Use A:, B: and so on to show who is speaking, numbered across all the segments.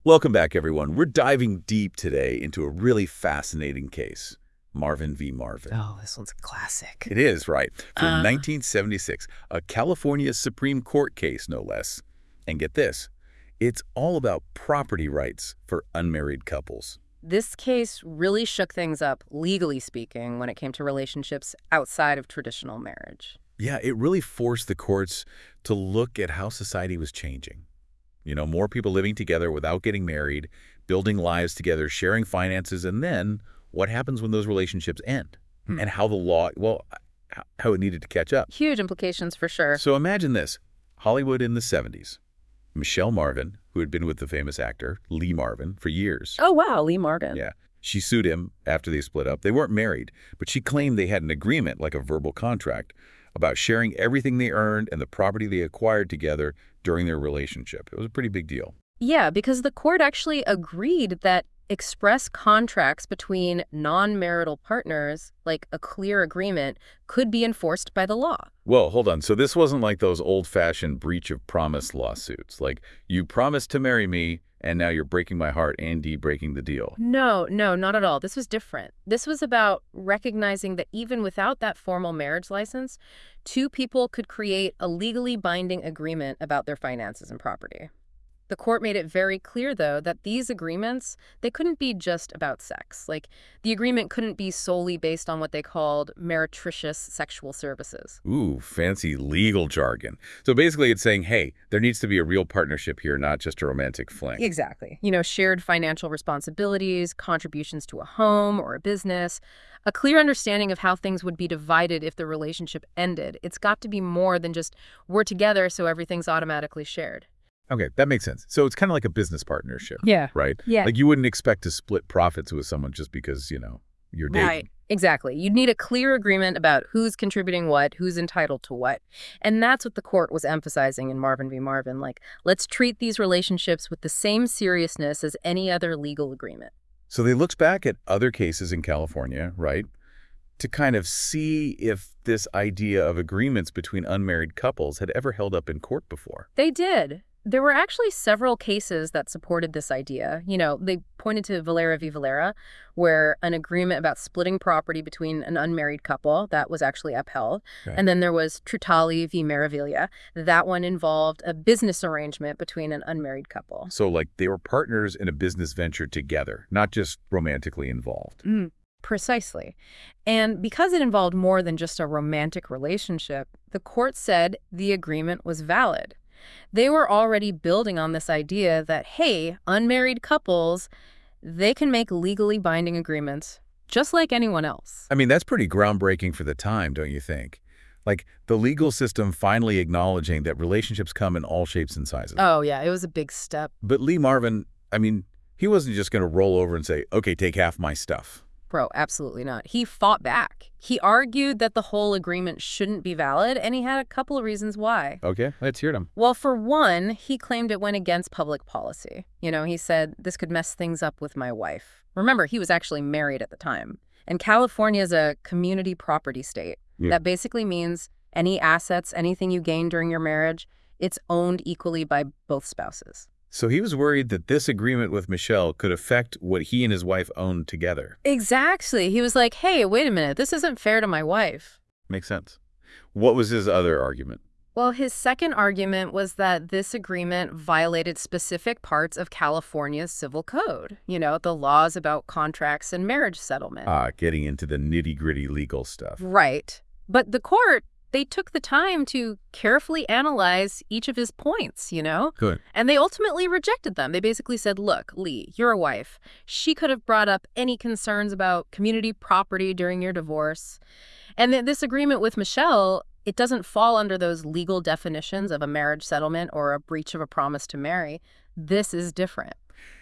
A: Welcome back, everyone. We're diving deep today into a really fascinating case, Marvin v. Marvin.
B: Oh, this one's a classic.
A: It is, right, from
B: Uh,
A: 1976, a California Supreme Court case, no less. And get this, it's all about property rights for unmarried couples.
B: this case really shook things up, legally speaking, when it came to relationships outside of traditional marriage.
A: Yeah, it really forced the courts to look at how society was changing. More people living together without getting married, building lives together, sharing finances, and then what happens when those relationships end
B: Hmm.
A: and how the law, well, how it needed to catch up.
B: Huge implications for sure.
A: So imagine this, Hollywood in the 70s. Michelle Marvin, who had been with the famous actor Lee Marvin for years.
B: Oh, wow, Lee Marvin.
A: Yeah. She sued him after they split up. They weren't married, but she claimed they had an agreement, like a verbal contract, about sharing everything they earned and the property they acquired together during their relationship. It was a pretty big deal.
B: Yeah, because the court actually agreed that express contracts between non-marital partners, like a clear agreement, could be enforced by the law.
A: Well, hold on. So this wasn't like those old-fashioned breach of promise lawsuits. Like, you promised to marry me, and now you're breaking my heart and breaking the deal.
B: No, no, not at all. This was different. This was about recognizing that even without that formal marriage license, two people could create a legally binding agreement about their finances and property. The court made it very clear, though, that these agreements, they couldn't be just about sex. Like, the agreement couldn't be solely based on what they called meretricious sexual services.
A: Ooh, fancy legal jargon. So basically it's saying, hey, there needs to be a real partnership here, not just a romantic fling.
B: Exactly. Shared financial responsibilities, contributions to a home or a business, a clear understanding of how things would be divided if the relationship ended. It's got to be more than just we're together so everything's automatically shared.
A: Okay, that makes sense. So it's kind of like a business partnership,
B: Yeah.
A: right?
B: Yeah.
A: Like you wouldn't expect to split profits with someone just because, you're dating.
B: Right. Exactly. You'd need a clear agreement about who's contributing what, who's entitled to what. And that's what the court was emphasizing in Marvin v. Marvin. Like, let's treat these relationships with the same seriousness as any other legal agreement.
A: So they looked back at other cases in California, right, to kind of see if this idea of agreements between unmarried couples had ever held up in court before.
B: They did. There were actually several cases that supported this idea. They pointed to Valera v. Valera, where an agreement about splitting property between an unmarried couple that was actually upheld.
A: Okay.
B: And then there was Trutali v. Meraviglia. That one involved a business arrangement between an unmarried couple.
A: So like they were partners in a business venture together, not just romantically involved.
B: Precisely. And because it involved more than just a romantic relationship, the court said the agreement was valid. They were already building on this idea that, hey, unmarried couples, they can make legally binding agreements just like anyone else.
A: I mean, that's pretty groundbreaking for the time, don't you think? Like the legal system finally acknowledging that relationships come in all shapes and sizes.
B: Oh, yeah, it was a big step.
A: But Lee Marvin, I mean, he wasn't just going to roll over and say, okay, take half my stuff.
B: Bro, absolutely not. He fought back. He argued that the whole agreement shouldn't be valid, and he had a couple of reasons why.
A: Okay, let's hear them.
B: Well, for one, he claimed it went against public policy. He said, this could mess things up with my wife. Remember, he was actually married at the time. And California is a community property state.
A: Yeah.
B: That basically means any assets, anything you gain during your marriage, it's owned equally by both spouses.
A: So he was worried that this agreement with Michelle could affect what he and his wife owned together.
B: Exactly. He was like, hey, wait a minute, this isn't fair to my wife.
A: Makes sense. What was his other argument?
B: Well, his second argument was that this agreement violated specific parts of California's civil code. The laws about contracts and marriage settlement.
A: Getting into the nitty-gritty legal stuff.
B: Right. But the court, they took the time to carefully analyze each of his points,
A: Good.
B: And they ultimately rejected them. They basically said, look, Lee, you're a wife. She could have brought up any concerns about community property during your divorce. And this agreement with Michelle, it doesn't fall under those legal definitions of a marriage settlement or a breach of a promise to marry. This is different.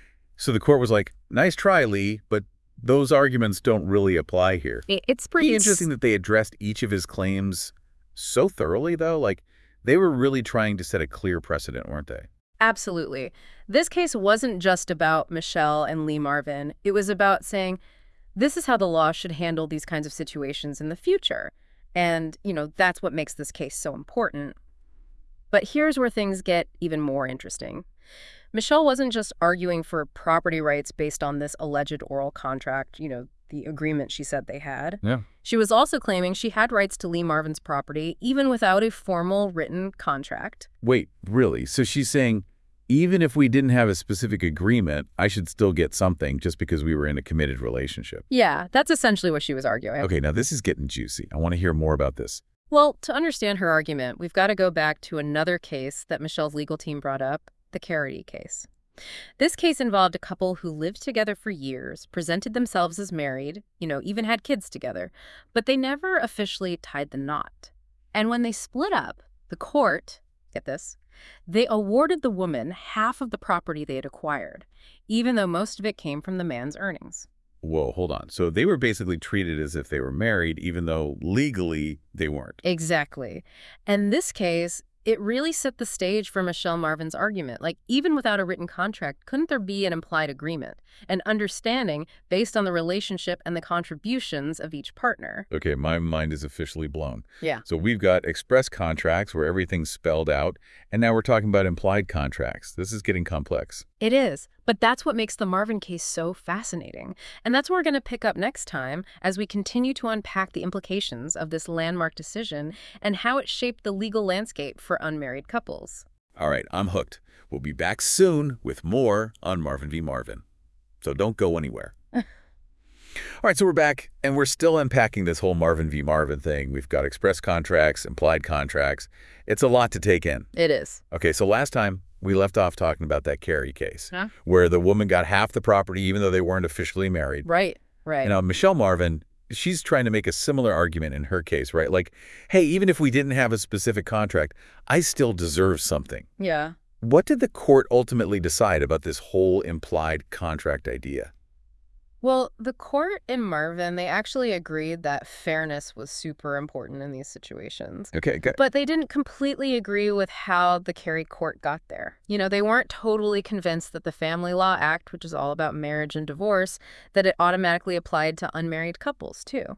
A: So the court was like, nice try, Lee, but those arguments don't really apply here.
B: It's pretty
A: interesting that they addressed each of his claims so thoroughly, though. Like, they were really trying to set a clear precedent, weren't they?
B: Absolutely. This case wasn't just about Michelle and Lee Marvin. It was about saying, this is how the law should handle these kinds of situations in the future. And, that's what makes this case so important. But here's where things get even more interesting. Michelle wasn't just arguing for property rights based on this alleged oral contract, the agreement she said they had.
A: Yeah.
B: She was also claiming she had rights to Lee Marvin's property even without a formal written contract.
A: Wait, really? So she's saying, even if we didn't have a specific agreement, I should still get something just because we were in a committed relationship.
B: Yeah, that's essentially what she was arguing.
A: Okay, now this is getting juicy. I want to hear more about this.
B: Well, to understand her argument, we've got to go back to another case that Michelle's legal team brought up, the Carity case. This case involved a couple who lived together for years, presented themselves as married, even had kids together, but they never officially tied the knot. And when they split up, the court, get this, they awarded the woman half of the property they had acquired, even though most of it came from the man's earnings.
A: Whoa, hold on. So they were basically treated as if they were married, even though legally they weren't.
B: Exactly. And this case, it really set the stage for Michelle Marvin's argument. Like, even without a written contract, couldn't there be an implied agreement, an understanding based on the relationship and the contributions of each partner?
A: Okay, my mind is officially blown.
B: Yeah.
A: So we've got express contracts where everything's spelled out, and now we're talking about implied contracts. This is getting complex.
B: It is, but that's what makes the Marvin case so fascinating. And that's what we're going to pick up next time as we continue to unpack the implications of this landmark decision and how it shaped the legal landscape for unmarried couples.
A: All right, I'm hooked. We'll be back soon with more on Marvin v. Marvin. So don't go anywhere. All right, so we're back, and we're still unpacking this whole Marvin v. Marvin thing. We've got express contracts, implied contracts. It's a lot to take in.
B: It is.
A: Okay, so last time we left off talking about that Carey case,
B: Huh?
A: where the woman got half the property even though they weren't officially married.
B: Right.
A: Now, Michelle Marvin, she's trying to make a similar argument in her case, right? Like, hey, even if we didn't have a specific contract, I still deserve something.
B: Yeah.
A: What did the court ultimately decide about this whole implied contract idea?
B: Well, the court in Marvin, they actually agreed that fairness was super important in these situations.
A: Okay, good.
B: But they didn't completely agree with how the Carey court got there. They weren't totally convinced that the Family Law Act, which is all about marriage and divorce, that it automatically applied to unmarried couples, too.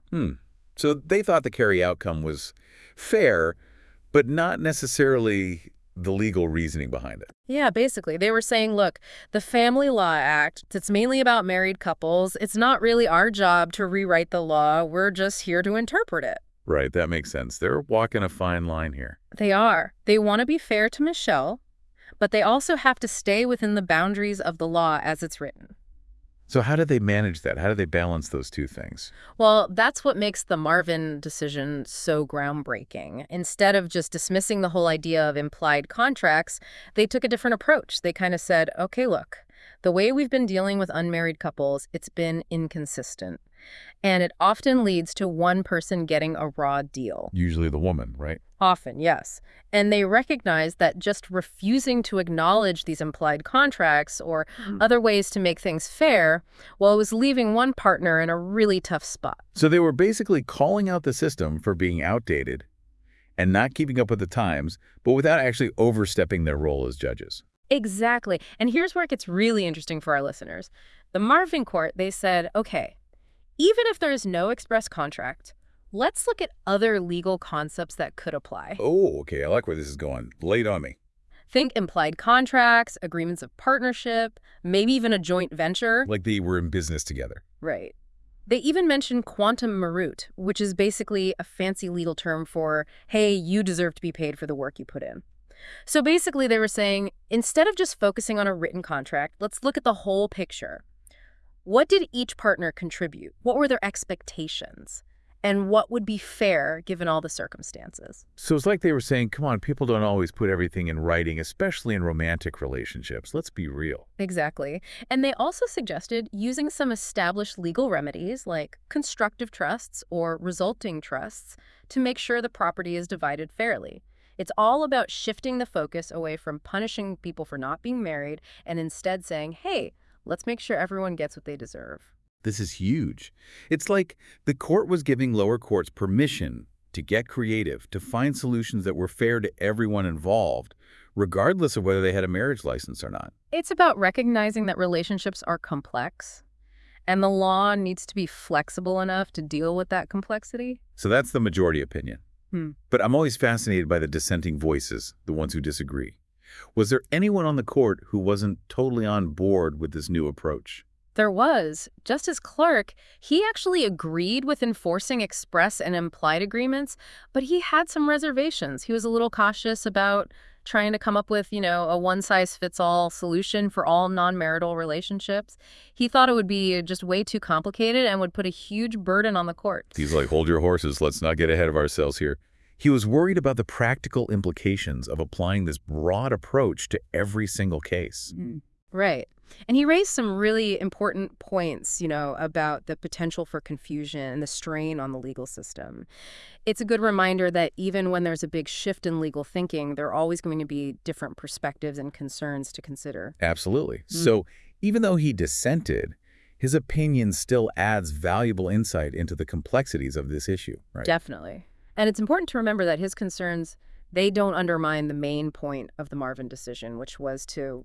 A: So they thought the Carey outcome was fair, but not necessarily the legal reasoning behind it.
B: Yeah, basically. They were saying, look, the Family Law Act, it's mainly about married couples. It's not really our job to rewrite the law. We're just here to interpret it.
A: Right, that makes sense. They're walking a fine line here.
B: They are. They want to be fair to Michelle, but they also have to stay within the boundaries of the law as it's written.
A: So how do they manage that? How do they balance those two things?
B: Well, that's what makes the Marvin decision so groundbreaking. Instead of just dismissing the whole idea of implied contracts, they took a different approach. They kind of said, okay, look, the way we've been dealing with unmarried couples, it's been inconsistent. And it often leads to one person getting a raw deal.
A: Usually the woman, right?
B: Often, yes. And they recognize that just refusing to acknowledge these implied contracts or other ways to make things fair, well, it was leaving one partner in a really tough spot.
A: So they were basically calling out the system for being outdated and not keeping up with the times, but without actually overstepping their role as judges.
B: Exactly. And here's where it gets really interesting for our listeners. The Marvin court, they said, okay, even if there is no express contract, let's look at other legal concepts that could apply.
A: Oh, okay. I like where this is going. Lay it on me.
B: Think implied contracts, agreements of partnership, maybe even a joint venture.
A: Like they were in business together.
B: Right. They even mentioned quantum merit, which is basically a fancy legal term for, hey, you deserve to be paid for the work you put in. So basically they were saying, instead of just focusing on a written contract, let's look at the whole picture. What did each partner contribute? What were their expectations? And what would be fair given all the circumstances?
A: So it's like they were saying, come on, people don't always put everything in writing, especially in romantic relationships. Let's be real.
B: Exactly. And they also suggested using some established legal remedies like constructive trusts or resulting trusts to make sure the property is divided fairly. It's all about shifting the focus away from punishing people for not being married and instead saying, hey, let's make sure everyone gets what they deserve.
A: This is huge. It's like the court was giving lower courts permission to get creative, to find solutions that were fair to everyone involved, regardless of whether they had a marriage license or not.
B: It's about recognizing that relationships are complex, and the law needs to be flexible enough to deal with that complexity.
A: So that's the majority opinion. But I'm always fascinated by the dissenting voices, the ones who disagree. Was there anyone on the court who wasn't totally on board with this new approach?
B: There was. Justice Clark, he actually agreed with enforcing express and implied agreements, but he had some reservations. He was a little cautious about trying to come up with, a one-size-fits-all solution for all non-marital relationships. He thought it would be just way too complicated and would put a huge burden on the courts.
A: He's like, hold your horses, let's not get ahead of ourselves here. He was worried about the practical implications of applying this broad approach to every single case.
B: Right. And he raised some really important points, about the potential for confusion and the strain on the legal system. It's a good reminder that even when there's a big shift in legal thinking, there are always going to be different perspectives and concerns to consider.
A: Absolutely. So even though he dissented, his opinion still adds valuable insight into the complexities of this issue, right?
B: Definitely. And it's important to remember that his concerns, they don't undermine the main point of the Marvin decision, which was to,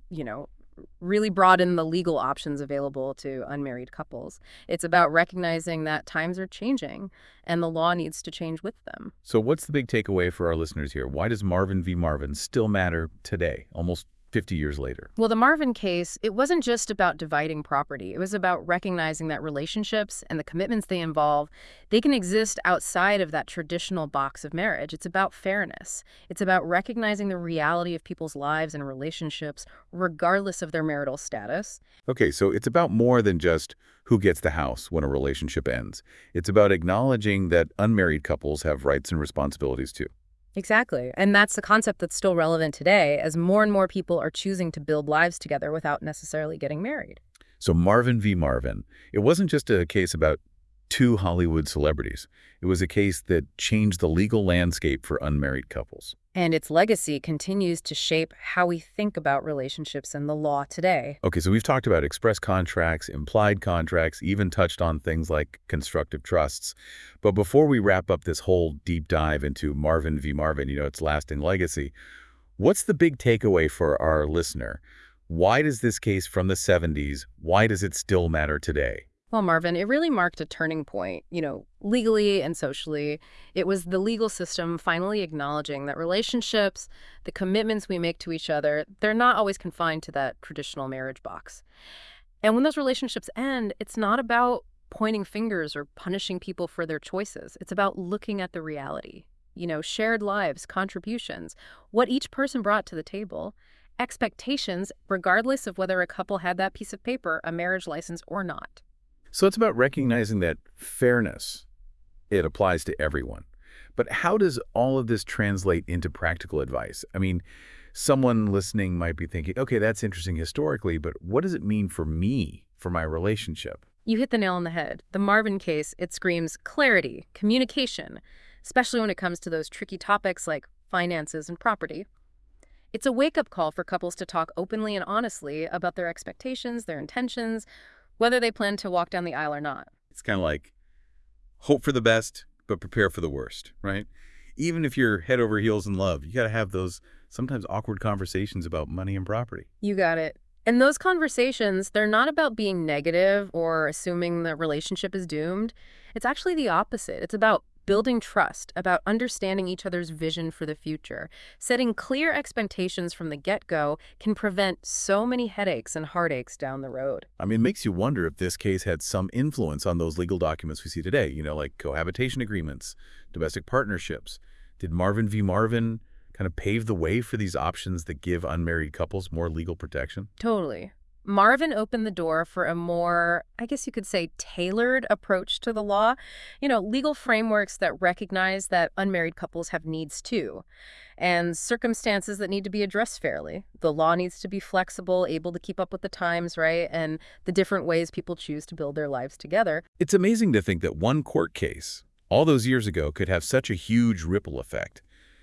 B: really broaden the legal options available to unmarried couples. It's about recognizing that times are changing and the law needs to change with them.
A: So what's the big takeaway for our listeners here? Why does Marvin v. Marvin still matter today, almost 50 years later?
B: Well, the Marvin case, it wasn't just about dividing property. It was about recognizing that relationships and the commitments they involve, they can exist outside of that traditional box of marriage. It's about fairness. It's about recognizing the reality of people's lives and relationships, regardless of their marital status.
A: Okay, so it's about more than just who gets the house when a relationship ends. It's about acknowledging that unmarried couples have rights and responsibilities too.
B: Exactly. And that's a concept that's still relevant today as more and more people are choosing to build lives together without necessarily getting married.
A: So Marvin v. Marvin, it wasn't just a case about two Hollywood celebrities. It was a case that changed the legal landscape for unmarried couples.
B: And its legacy continues to shape how we think about relationships and the law today.
A: Okay, so we've talked about express contracts, implied contracts, even touched on things like constructive trusts. But before we wrap up this whole deep dive into Marvin v. Marvin, its lasting legacy, what's the big takeaway for our listener? Why does this case from the 70s, why does it still matter today?
B: Well, Marvin, it really marked a turning point, legally and socially. It was the legal system finally acknowledging that relationships, the commitments we make to each other, they're not always confined to that traditional marriage box. And when those relationships end, it's not about pointing fingers or punishing people for their choices. It's about looking at the reality, shared lives, contributions, what each person brought to the table, expectations, regardless of whether a couple had that piece of paper, a marriage license or not.
A: So it's about recognizing that fairness, it applies to everyone. But how does all of this translate into practical advice? I mean, someone listening might be thinking, okay, that's interesting historically, but what does it mean for me, for my relationship?
B: You hit the nail on the head. The Marvin case, it screams clarity, communication, especially when it comes to those tricky topics like finances and property. It's a wake-up call for couples to talk openly and honestly about their expectations, their intentions, whether they plan to walk down the aisle or not.
A: It's kind of like hope for the best, but prepare for the worst, right? Even if you're head over heels in love, you got to have those sometimes awkward conversations about money and property.
B: You got it. And those conversations, they're not about being negative or assuming the relationship is doomed. It's actually the opposite. It's about building trust, about understanding each other's vision for the future. Setting clear expectations from the get-go can prevent so many headaches and heartaches down the road.
A: I mean, it makes you wonder if this case had some influence on those legal documents we see today, like cohabitation agreements, domestic partnerships. Did Marvin v. Marvin kind of pave the way for these options that give unmarried couples more legal protection?
B: Totally. Marvin opened the door for a more, I guess you could say, tailored approach to the law. Legal frameworks that recognize that unmarried couples have needs too, and circumstances that need to be addressed fairly. The law needs to be flexible, able to keep up with the times, right? And the different ways people choose to build their lives together.
A: It's amazing to think that one court case all those years ago could have such a huge ripple effect.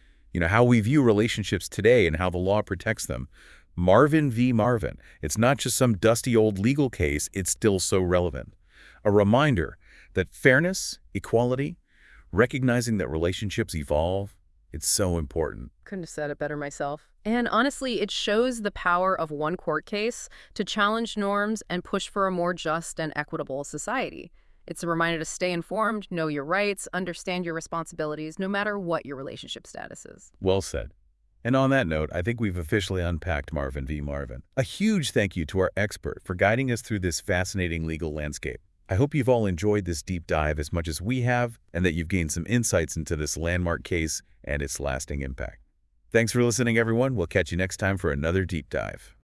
A: How we view relationships today and how the law protects them. Marvin v. Marvin. It's not just some dusty old legal case, it's still so relevant. A reminder that fairness, equality, recognizing that relationships evolve, it's so important.
B: Couldn't have said it better myself. And honestly, it shows the power of one court case to challenge norms and push for a more just and equitable society. It's a reminder to stay informed, know your rights, understand your responsibilities, no matter what your relationship status is.
A: Well said. And on that note, I think we've officially unpacked Marvin v. Marvin. A huge thank you to our expert for guiding us through this fascinating legal landscape. I hope you've all enjoyed this deep dive as much as we have, and that you've gained some insights into this landmark case and its lasting impact. Thanks for listening, everyone. We'll catch you next time for another deep dive.